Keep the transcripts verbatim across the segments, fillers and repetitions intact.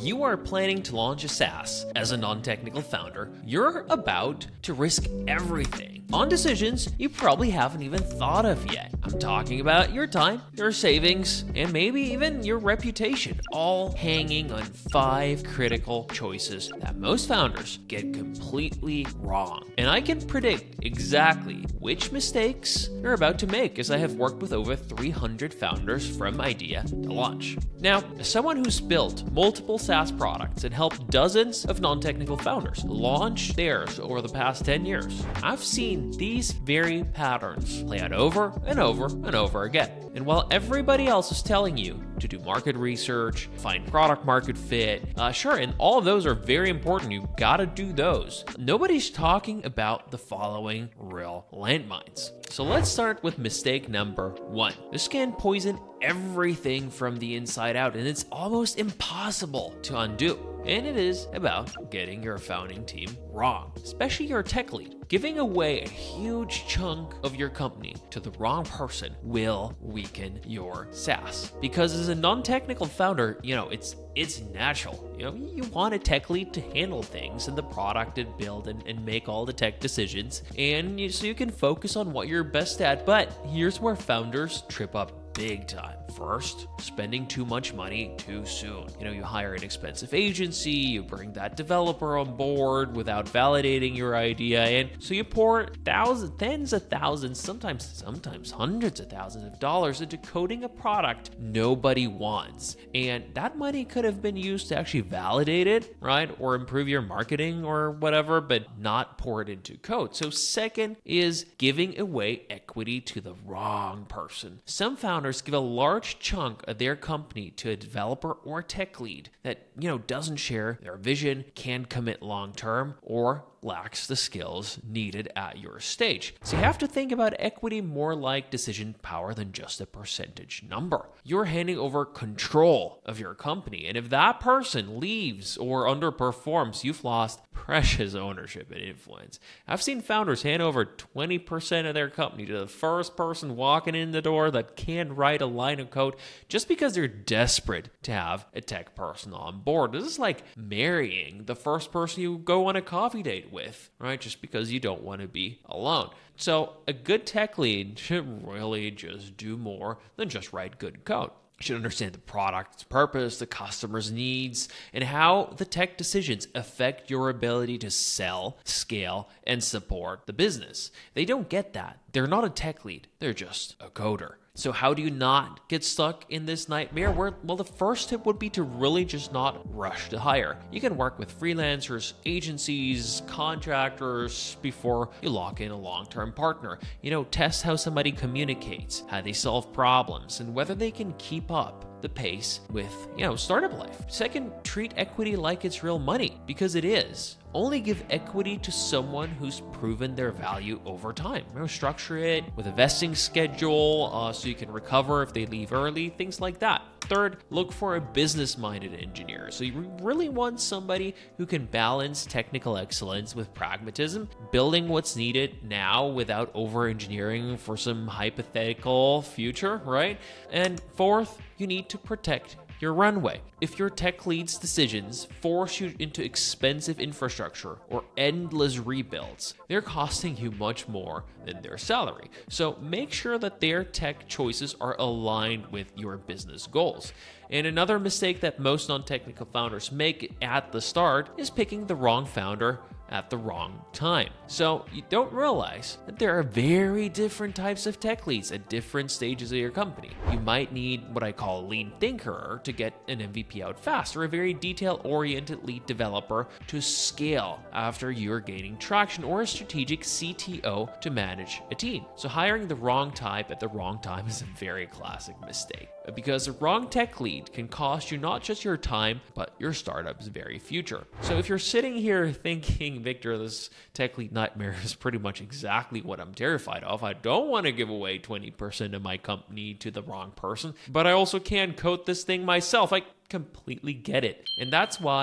you are planning to launch a SaaS as a non-technical founder, you're about to risk everything on decisions you probably haven't even thought of yet. I'm talking about your time, your savings, and maybe even your reputation, all hanging on five critical choices that most founders get completely wrong. And I can predict exactly which mistakes you're about to make, as I have worked with over three hundred founders from idea to launch. Now, as someone who's built multiple SaaS products and helped dozens of non-technical founders launch theirs over the past ten years, I've seen these very patterns play out over and over and over again. And while everybody else is telling you to do market research, find product market fit, uh, sure, and all of those are very important, you gotta do those, nobody's talking about the following real landmines. So let's start with mistake number one. This can poison everything from the inside out, and it's almost impossible to undo. And it is about getting your founding team wrong, especially your tech lead. Giving away a huge chunk of your company to the wrong person will weaken your SaaS. Because as a non-technical founder, you know, it's it's natural. You know, you want a tech lead to handle things and the product and build and, and make all the tech decisions, and you, so you can focus on what you're best at. But here's where founders trip up big time. First, spending too much money too soon. You know, you hire an expensive agency, you bring that developer on board without validating your idea, and so you pour thousands, tens of thousands, sometimes, sometimes hundreds of thousands of dollars into coding a product nobody wants. And that money could have been used to actually validate it, right? Or improve your marketing or whatever, but not pour it into code. So second is giving away equity to the wrong person. Some founders give a large chunk of their company to a developer or tech lead that, you know, doesn't share their vision, can't commit long term, or lacks the skills needed at your stage. So you have to think about equity more like decision power than just a percentage number. You're handing over control of your company, and if that person leaves or underperforms, you've lost precious ownership and influence. I've seen founders hand over twenty percent of their company to the first person walking in the door that can't write a line of code just because they're desperate to have a tech person on board. This is like marrying the first person you go on a coffee date with, right? Just because you don't want to be alone. So a good tech lead should really just do more than just write good code. You should understand the product's purpose, the customer's needs, and how the tech decisions affect your ability to sell, scale, and support the business. They don't get that. They're not a tech lead. They're just a coder. So how do you not get stuck in this nightmare? Where, well, the first tip would be to really just not rush to hire. You can work with freelancers, agencies, contractors before you lock in a long-term partner. You know, test how somebody communicates, how they solve problems, and whether they can keep up the pace with, you know, startup life. Second, treat equity like it's real money, because it is. Only give equity to someone who's proven their value over time. You know, structure it with a vesting schedule uh, so you can recover if they leave early, things like that. Third, look for a business-minded engineer. So you really want somebody who can balance technical excellence with pragmatism, building what's needed now without over-engineering for some hypothetical future, right? And fourth, you need to protect your runway. If your tech lead's decisions force you into expensive infrastructure or endless rebuilds, they're costing you much more than their salary. So make sure that their tech choices are aligned with your business goals. And another mistake that most non-technical founders make at the start is picking the wrong founder at the wrong time. So you don't realize that there are very different types of tech leads at different stages of your company. You might need what I call a lean thinker to get an M V P out fast, or a very detail-oriented lead developer to scale after you're gaining traction, or a strategic C T O to manage a team. So hiring the wrong type at the wrong time is a very classic mistake, because the wrong tech lead can cost you not just your time, but your startup's very future. So if you're sitting here thinking, Victor, this tech lead nightmare is pretty much exactly what I'm terrified of. I don't want to give away twenty percent of my company to the wrong person, but I also can't code this thing myself. I completely get it. And that's why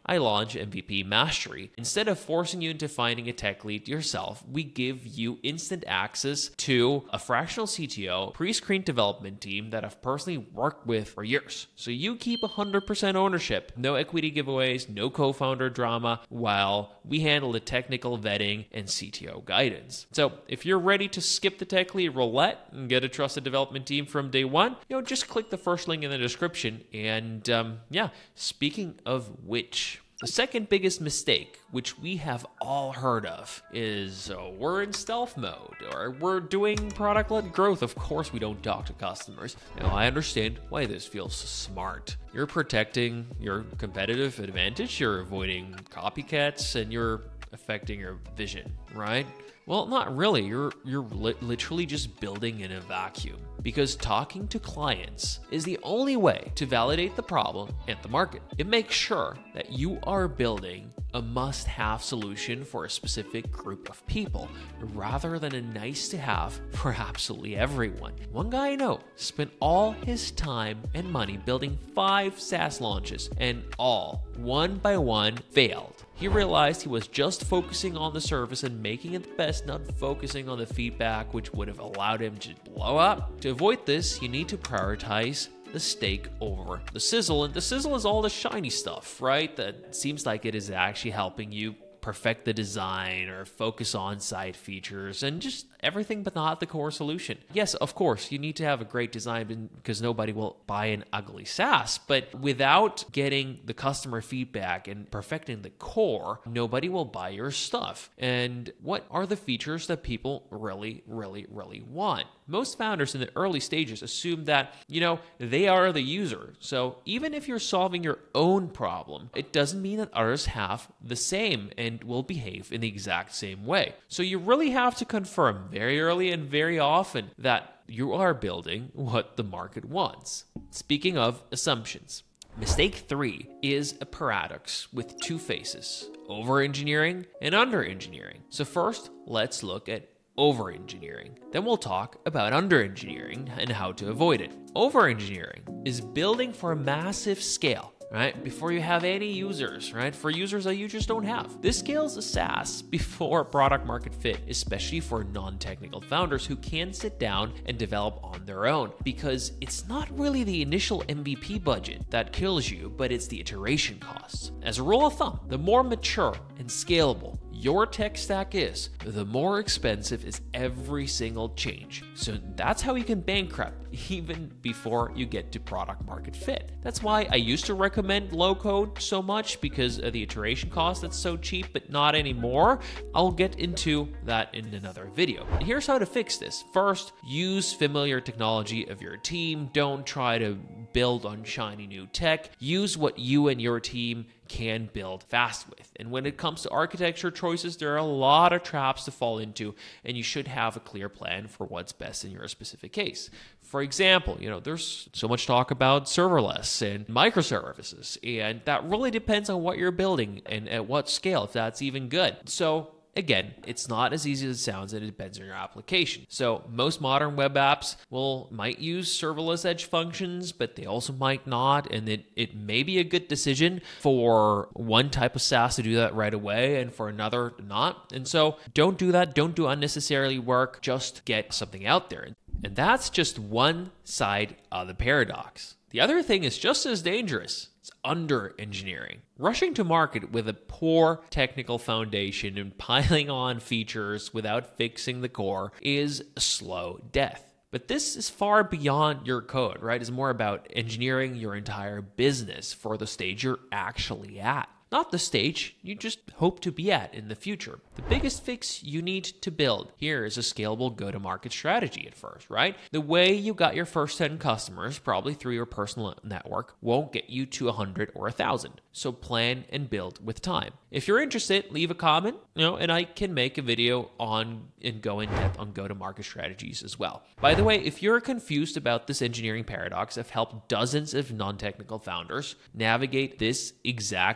I launch M V P Mastery. Instead of forcing you into finding a tech lead yourself, we give you instant access to a fractional C T O, pre-screened development team that I've personally worked with for years. So you keep one hundred percent ownership, no equity giveaways, no co-founder drama, while we handle the technical vetting and C T O guidance. So if you're ready to skip the tech lead roulette and get a trusted development team from day one, you know, just click the first link in the description. And um, yeah, speaking of which, the second biggest mistake, which we have all heard of, is uh, we're in stealth mode or we're doing product-led growth. Of course, we don't talk to customers. Now, I understand why this feels smart. You're protecting your competitive advantage, you're avoiding copycats, and you're affecting your vision, right? Well, not really. You're you're li- literally just building in a vacuum, because talking to clients is the only way to validate the problem and the market. It makes sure that you are building a must-have solution for a specific group of people, rather than a nice-to-have for absolutely everyone. One guy I know spent all his time and money building five SaaS launches, and all, one by one, failed. He realized he was just focusing on the service and making it the best, not focusing on the feedback, which would have allowed him to blow up. To avoid this, you need to prioritize the steak over the sizzle. And the sizzle is all the shiny stuff, right? That seems like it is actually helping you perfect the design or focus on side features and just everything but not the core solution. Yes, of course, you need to have a great design because nobody will buy an ugly SaaS, but without getting the customer feedback and perfecting the core, nobody will buy your stuff. And what are the features that people really, really, really want? Most founders in the early stages assume that, you know, they are the user. So even if you're solving your own problem, it doesn't mean that others have the same and will behave in the exact same way. So you really have to confirm very early and very often that you are building what the market wants. Speaking of assumptions, mistake three is a paradox with two faces: over-engineering and under-engineering. So first, let's look at over-engineering. Then we'll talk about under-engineering and how to avoid it. Over-engineering is building for a massive scale, right? Before you have any users, right? For users that you just don't have. This scales a SaaS before product market fit, especially for non-technical founders who can sit down and develop on their own, because it's not really the initial M V P budget that kills you, but it's the iteration costs. As a rule of thumb, the more mature and scalable your tech stack is, the more expensive is every single change. So that's how you can bankrupt even before you get to product market fit. That's why I used to recommend low code so much, because of the iteration cost that's so cheap, but not anymore. I'll get into that in another video. And here's how to fix this. First, use familiar technology of your team. Don't try to build on shiny new tech. Use what you and your team can build fast with. And when it comes to architecture choices, there are a lot of traps to fall into, and you should have a clear plan for what's best in your specific case. For example, you know, there's so much talk about serverless and microservices, and that really depends on what you're building and at what scale, if that's even good. So again, it's not as easy as it sounds, and it depends on your application. So most modern web apps will might use serverless edge functions, but they also might not, and it, it may be a good decision for one type of SaaS to do that right away and for another not. And so don't do that. Don't do unnecessarily work. Just get something out there. And that's just one side of the paradox. The other thing is just as dangerous. It's under-engineering. Rushing to market with a poor technical foundation and piling on features without fixing the core is a slow death. But this is far beyond your code, right? It's more about engineering your entire business for the stage you're actually at, not the stage you just hope to be at in the future. The biggest fix you need to build here is a scalable go-to-market strategy at first, right? The way you got your first ten customers, probably through your personal network, won't get you to one hundred or one thousand. So plan and build with time. If you're interested, leave a comment, you know, and I can make a video on and go in depth on go-to-market strategies as well. By the way, if you're confused about this engineering paradox, I've helped dozens of non-technical founders navigate this exact issue.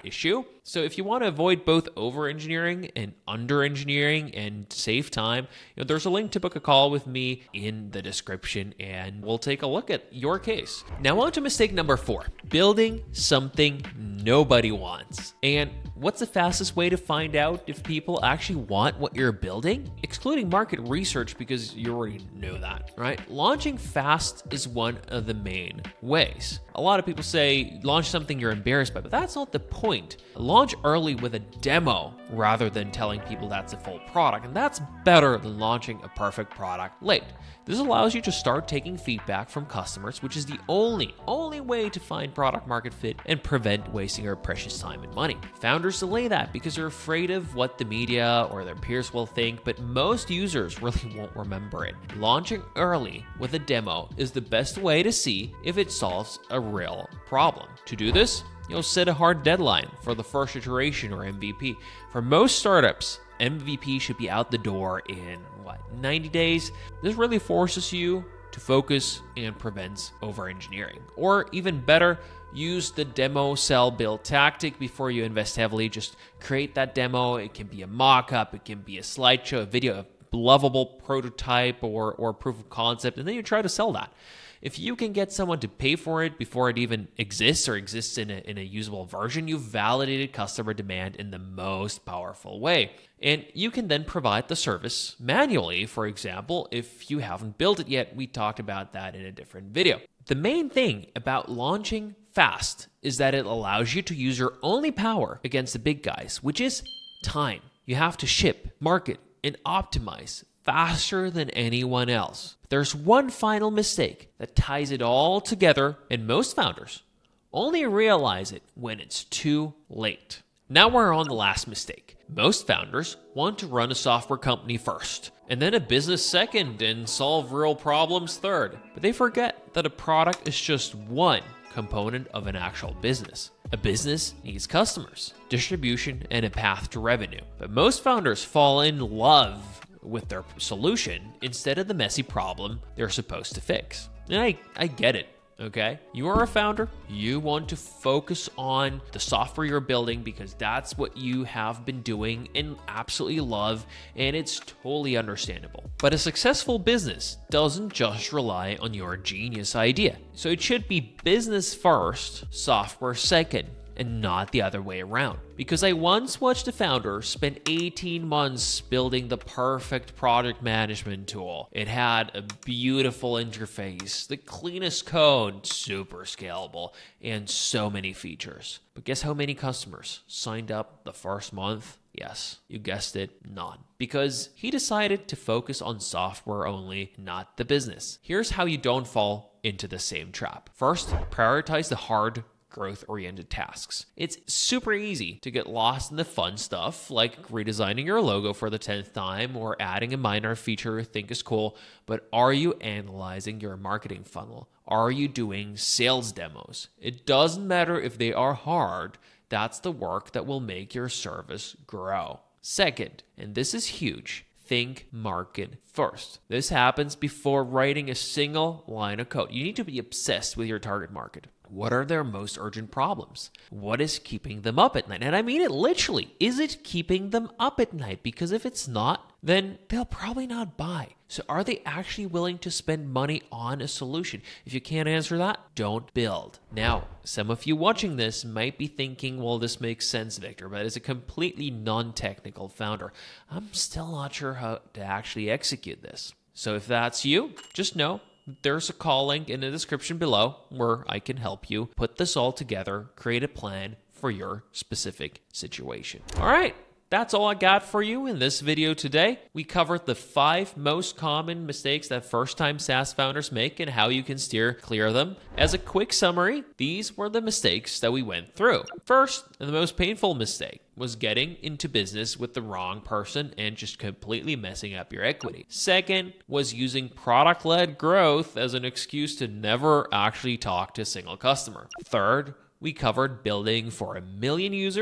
you. So if you want to avoid both over-engineering and under-engineering and save time, you know, there's a link to book a call with me in the description, and we'll take a look at your case. Now on to mistake number four, building something nobody wants. And what's the fastest way to find out if people actually want what you're building? Excluding market research, because you already know that, right? Launching fast is one of the main ways. A lot of people say launch something you're embarrassed by, but that's not the point. Launch early with a demo rather than telling people that's a full product, and that's better than launching a perfect product late. This allows you to start taking feedback from customers, which is the only, only way to find product market fit and prevent wasting your precious time and money. Founders delay that because they're afraid of what the media or their peers will think, but most users really won't remember it. Launching early with a demo is the best way to see if it solves a real problem. To do this, you'll set a hard deadline for the first iteration or M V P. For most startups, M V P should be out the door in, what, ninety days? This really forces you to focus and prevents over-engineering. Or even better, use the demo, sell, build tactic before you invest heavily. Just create that demo. It can be a mock-up, it can be a slideshow, a video, a lovable prototype or, or proof of concept, and then you try to sell that. If you can get someone to pay for it before it even exists or exists in a, in a usable version, you've validated customer demand in the most powerful way. And you can then provide the service manually, for example, if you haven't built it yet. We talked about that in a different video. The main thing about launching fast is that it allows you to use your only power against the big guys, which is time. You have to ship, market, and optimize faster than anyone else. There's one final mistake that ties it all together, and most founders only realize it when it's too late. Now we're on the last mistake. Most founders want to run a software company first, and then a business second, and solve real problems third. But they forget that a product is just one component of an actual business. A business needs customers, distribution, and a path to revenue. But most founders fall in love with their solution instead of the messy problem they're supposed to fix. And I, I get it, okay? You are a founder. You want to focus on the software you're building because that's what you have been doing and absolutely love, and it's totally understandable. But a successful business doesn't just rely on your genius idea. So it should be business first, software second, and not the other way around. Because I once watched a founder spend eighteen months building the perfect product management tool. It had a beautiful interface, the cleanest code, super scalable, and so many features. But guess how many customers signed up the first month? Yes, you guessed it, none. Because he decided to focus on software only, not the business. Here's how you don't fall into the same trap. First, prioritize the hard growth-oriented tasks. It's super easy to get lost in the fun stuff like redesigning your logo for the tenth time or adding a minor feature you think is cool, but are you analyzing your marketing funnel? Are you doing sales demos? It doesn't matter if they are hard, that's the work that will make your service grow. Second, and this is huge, think market first. This happens before writing a single line of code. You need to be obsessed with your target market. What are their most urgent problems? What is keeping them up at night? And I mean it literally. Is it keeping them up at night? Because if it's not, then they'll probably not buy. So are they actually willing to spend money on a solution? If you can't answer that, don't build. Now, some of you watching this might be thinking, well, this makes sense, Victor, but as a completely non-technical founder, I'm still not sure how to actually execute this. So if that's you, just know there's a call link in the description below where I can help you put this all together, create a plan for your specific situation. All right. That's all I got for you in this video today. We covered the five most common mistakes that first-time SaaS founders make and how you can steer clear of them. As a quick summary, these were the mistakes that we went through. First, and the most painful mistake, was getting into business with the wrong person and just completely messing up your equity. Second, was using product-led growth as an excuse to never actually talk to a single customer. Third, we covered building for a million users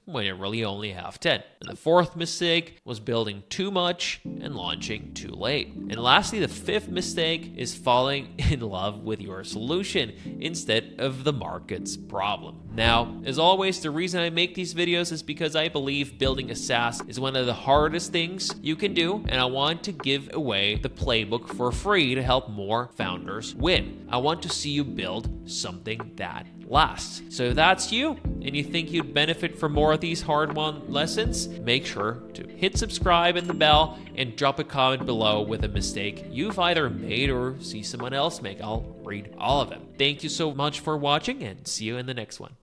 when you really only have ten. And the fourth mistake was building too much and launching too late. And lastly, the fifth mistake is falling in love with your solution instead of the market's problem. Now, as always, the reason I make these videos is because I believe building a SaaS is one of the hardest things you can do, and I want to give away the playbook for free to help more founders win. I want to see you build something that lasts. So if that's you and you think you'd benefit from more of these hard-won lessons, make sure to hit subscribe and the bell and drop a comment below with a mistake you've either made or see someone else make. I'll read all of them. Thank you so much for watching and see you in the next one.